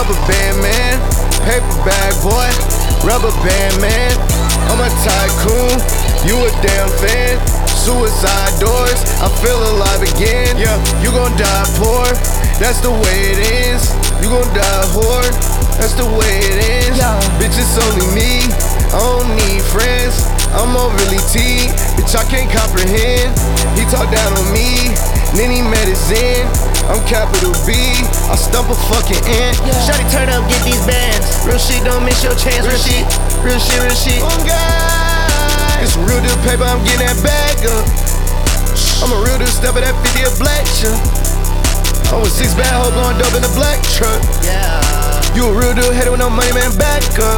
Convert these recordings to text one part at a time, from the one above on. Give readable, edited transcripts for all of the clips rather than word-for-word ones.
Rubber band man, paper bag boy, rubber band man. I'm a tycoon, you a damn fan. Suicide doors, I feel alive again. Yeah, you gon' die poor, that's the way it is. You gon' die whore, that's the way it is. Yeah. Bitch, it's only me, I don't need friends. I'm overly T, bitch, I can't comprehend. He talked down on me, then he met his end. I'm capital B, I stump a fucking ant. Yeah. Shawty, turn up, get these bands. Real shit, don't miss your chance. Real shit, real shit, real shit. Oh God, it's real deal paper, I'm getting that bag up. I'm a real deal step of that 50 a black shirt. I'm a 6 bad hoe blowing dope in a black truck. Yeah. You a real deal hater with no money, man, back up.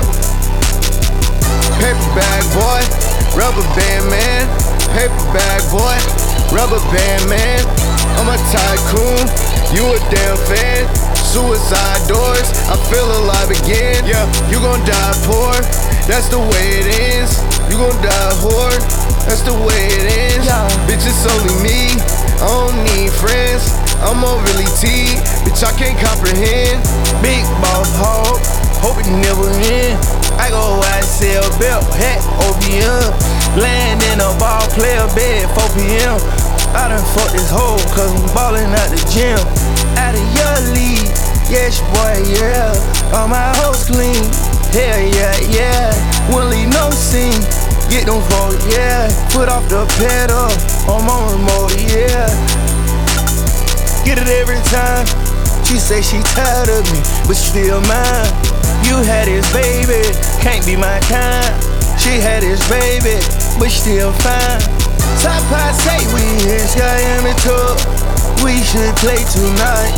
Paper bag boy, rubber band man. Paper bag boy, rubber band man. I'm a tycoon, you a damn fan. Suicide doors, I feel alive again. Yeah, you gon' die poor, that's the way it is. You gon' die whore, that's the way it is. Yeah. Bitch, it's only me, I don't need friends. I'm overly T, bitch, I can't comprehend. Big boss hog, hope it never end. I go YSL belt, hat, OBM. Land in a ball player bed, 4 p.m. I done fucked this hoe, cause I'm ballin' at the gym. Out of your league, yes boy, yeah. All my hoes clean, hell yeah, yeah. Won't leave no scene, get them folks, yeah. Put off the pedal, I'm on remote, yeah. Get it every time. She say she tired of me, but still mine. You had his baby, can't be my kind. She had his baby, but still fine. Top I say we in Miami tour. We should play tonight.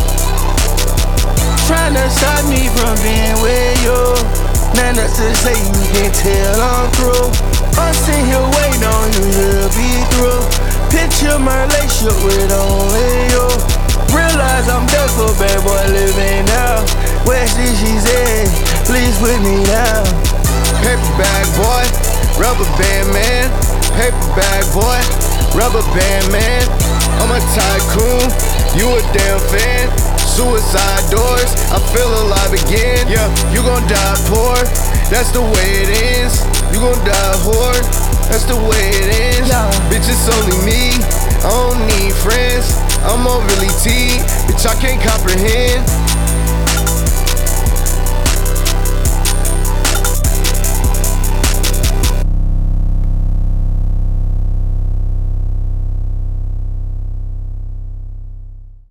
Tryna stop me from being where you. Now that's to say you can't tell I'm through. I'm sitting here waiting on you to be through. Picture my relationship with only you. Realize I'm dead for bad boy living now. Where she's at, please put me down. Paper bag boy, rubber band man. Paper bag boy, rubber band man. I'm a tycoon, you a damn fan. Suicide doors, I feel alive again. Yeah, you gon' die poor, that's the way it is. You gon' die whore, that's the way it is. Yeah. Bitch, it's only me, I don't need friends. I'm overly T, bitch, I can't comprehend.